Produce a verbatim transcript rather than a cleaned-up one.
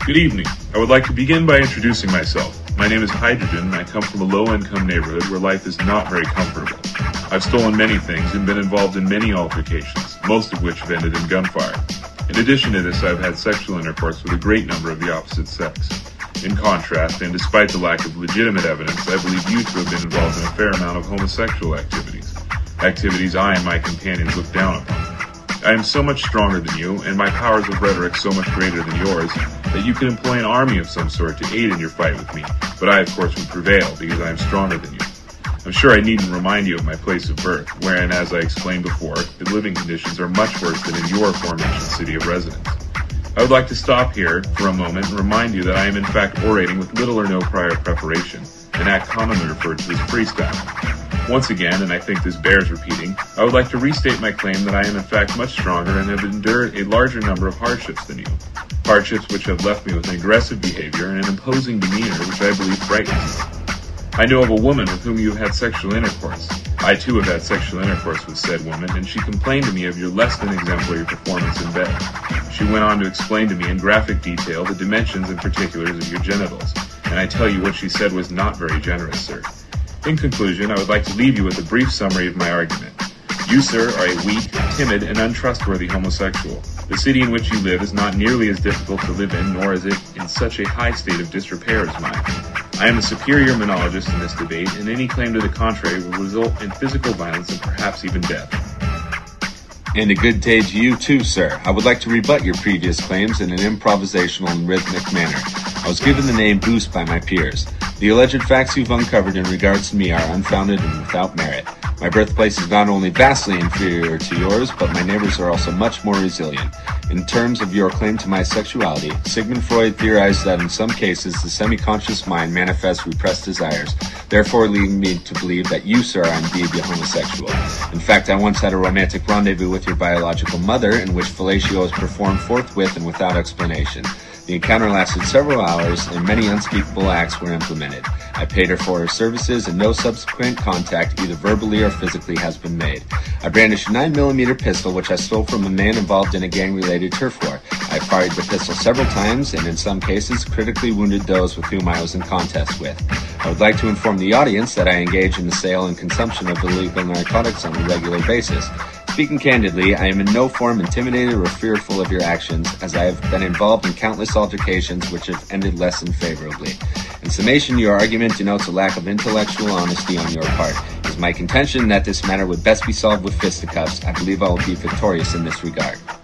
Good evening. I would like to begin by introducing myself. My name is Hydrogen, and I come from a low-income neighborhood where life is not very comfortable. I've stolen many things and been involved in many altercations, most of which have ended in gunfire. In addition to this, I've had sexual intercourse with a great number of the opposite sex. In contrast, and despite the lack of legitimate evidence, I believe you to have been involved in a fair amount of homosexual activities. Activities I and my companions look down upon. I am so much stronger than you, and my powers of rhetoric so much greater than yours, that you could employ an army of some sort to aid in your fight with me, but I of course would prevail, because I am stronger than you. I'm sure I needn't remind you of my place of birth, wherein, as I explained before, the living conditions are much worse than in your aforementioned city of residence. I would like to stop here for a moment and remind you that I am in fact orating with little or no prior preparation, an act commonly referred to as freestyle. Once again, and I think this bears repeating, I would like to restate my claim that I am in fact much stronger and have endured a larger number of hardships than you. Hardships which have left me with an aggressive behavior and an imposing demeanor which I believe frightens you. I know of a woman with whom you have had sexual intercourse. I too have had sexual intercourse with said woman, and she complained to me of your less than exemplary performance in bed. She went on to explain to me in graphic detail the dimensions and particulars of your genitals, and I tell you what she said was not very generous, sir. In conclusion, I would like to leave you with a brief summary of my argument. You, sir, are a weak, timid, and untrustworthy homosexual. The city in which you live is not nearly as difficult to live in, nor is it in such a high state of disrepair as mine. I am a superior monologist in this debate, and any claim to the contrary will result in physical violence and perhaps even death. And a good day to you too, sir. I would like to rebut your previous claims in an improvisational and rhythmic manner. I was given the name Boost by my peers. The alleged facts you've uncovered in regards to me are unfounded and without merit. My birthplace is not only vastly inferior to yours, but my neighbors are also much more resilient. In terms of your claim to my sexuality, Sigmund Freud theorized that in some cases the semi-conscious mind manifests repressed desires, therefore leading me to believe that you, sir, are indeed a homosexual. In fact, I once had a romantic rendezvous with your biological mother in which fellatio was performed forthwith and without explanation. The encounter lasted several hours, and many unspeakable acts were implemented. I paid her for her services, and no subsequent contact, either verbally or physically, has been made. I brandished a nine millimeter pistol, which I stole from a man involved in a gang-related turf war. I fired the pistol several times, and in some cases, critically wounded those with whom I was in contest with. I would like to inform the audience that I engage in the sale and consumption of illegal narcotics on a regular basis. Speaking candidly, I am in no form intimidated or fearful of your actions, as I have been involved in countless altercations which have ended less than favorably. In summation, your argument denotes a lack of intellectual honesty on your part. It is my contention that this matter would best be solved with fisticuffs. I believe I will be victorious in this regard.